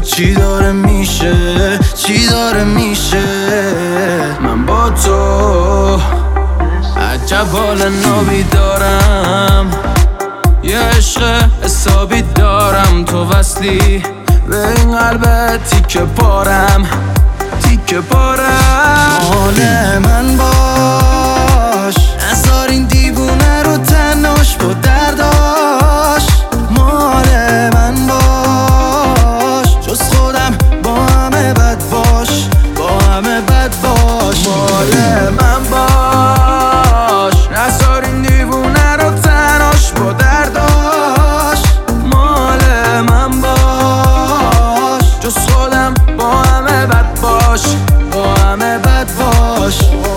چی داره میشه، چی داره میشه. من با تو عجب حال نابی دارم، یه عشق حسابی دارم. تو وصلی به این قلب تیکه پارم، تیکه پارم. مال من باش، نذار این دیوونه رو تنهاش با درداش. مال من باش، جز خودم با همه بد باش، با همه بد باش. مال من باش، نذار این دیوونه رو تنهاش با درداش. مال من باش، جز خودم با همه بد باش، با همه بد باش.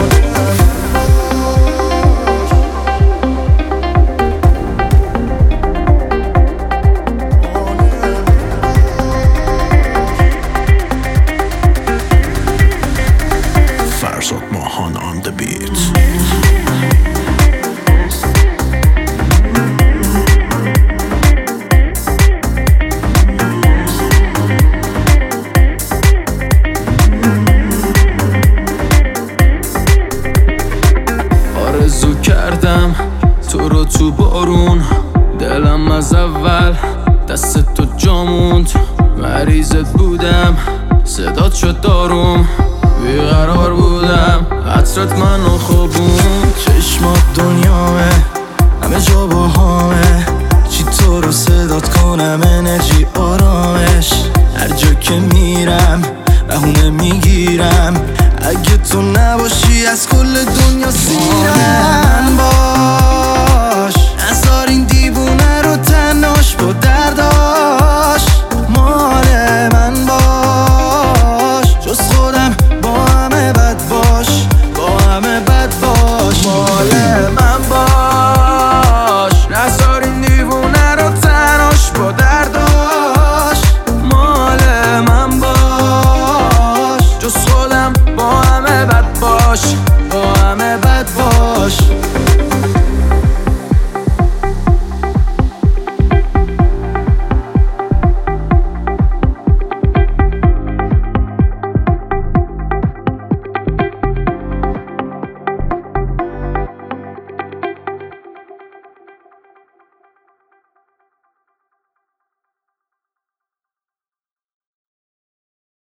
فرزاد ماهان on the beat. آرزو کردم تو رو تو بارون، دلم از اول دست تو جاموند. مریضت بودم صدات شد داروم، بیقرار بودم عطرت منو خوابون. چشمات دنیامه، همه جا با همه، چی تو رو صدات کنم، انرژی آرامش. هر جا که میرم بهونه میگیرم، اگه تو نباشی از کل